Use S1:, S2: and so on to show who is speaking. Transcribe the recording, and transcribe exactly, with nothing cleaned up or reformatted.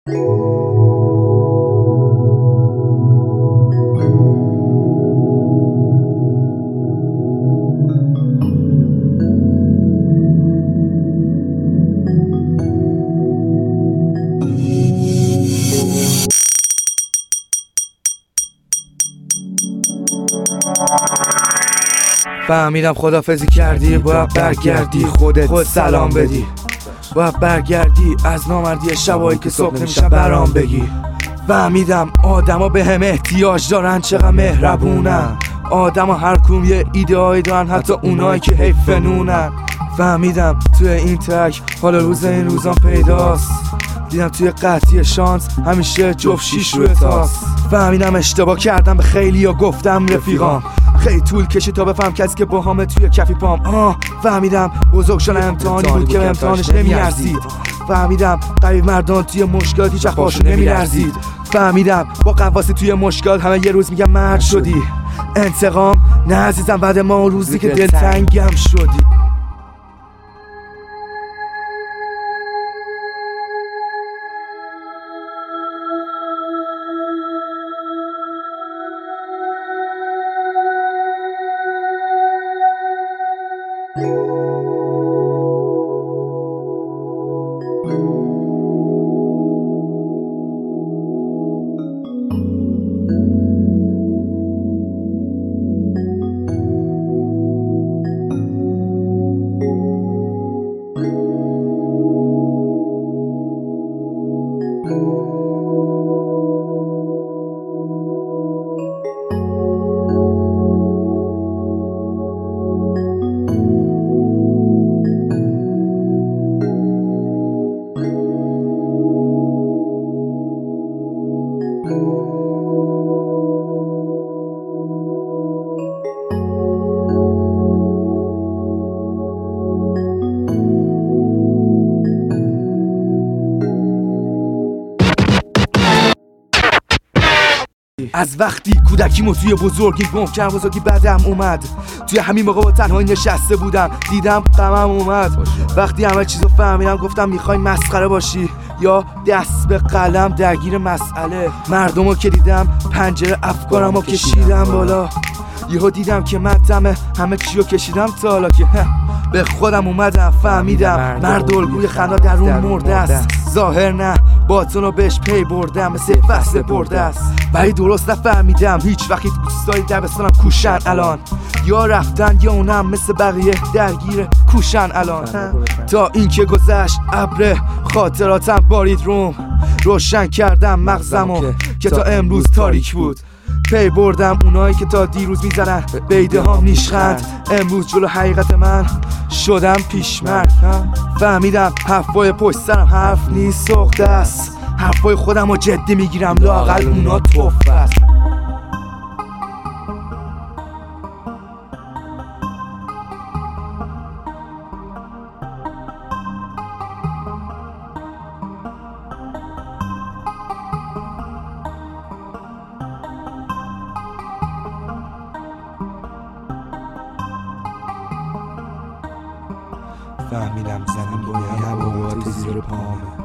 S1: فهمیدم خدافزی کردی، باید برگردی خودت خود سلام بدی، باید برگردی از نامردی شبایی که صبح نمیشن برام بگی. فهمیدم آدما به هم احتیاج دارن، چقدر مهربونن آدما، هر کدوم یه ایده هایی دارن، حتی اونایی که حیف نونن. فهمیدم توی این تک حالا روز این روزان پیداست، دیدم توی قطعی شانس همیشه جفت شیش روی تاست. فهمیدم اشتباه کردم به خیلی ها گفتم رفیقام، خیلی طول کشید تا بفهم کسی که با همه توی کفی پام. آه فهمیدم بزرگ شدن امتحانی بود که به امتحانش نمیارزید. فهمیدم قوی مردان توی مشکلات هیچ وقت باشون نمیلرزید. فهمیدم با قواسی توی مشکلات همه یه روز میگم مرد شدی. انتقام نه عزیزم، بعد ما روزی که دلتنگم شدی. از وقتی کودکیمو توی بزرگی گم کردم، بزرگی بعدم اومد. توی همین موقع با تنهایی نشسته بودم، دیدم غمم اومد. وقتی همه چیزو فهمیدم گفتم میخوای مسخره باشی یا دست به قلم درگیر مسئله. مردمو که دیدم پنجره افکارمو کشیدم بالا، یهو دیدم که من دم همه چیو کشیدم تا حالا که به خودم اومدم. فهمیدم مرد الگوی خندا درون مرده است، ظاهر نه باطنو بهش پی بردم، مثل فصل برده است. ولی درست نفهمیدم هیچ وقتی دوستای دبستانم کوشن الان، یا رفتن یا اونم مثل بقیه درگیر کوشن الان. تا اینکه گذشت ابر خاطراتم بارید روم، روشن کردم مغزمو که تا امروز تاریک بود. پی بردم اونایی که تا دیروز میزنن بیده ها نیشخند، امروز جلو حقیقت من شدم پیشمرد. فهمیدم حرفای پشت سرم حرف نیست، سخته است. حرفای خودم رو جدی میگیرم، لااقل اونا توف است.
S2: فهمیدم زمین باید هوات زیر پامه،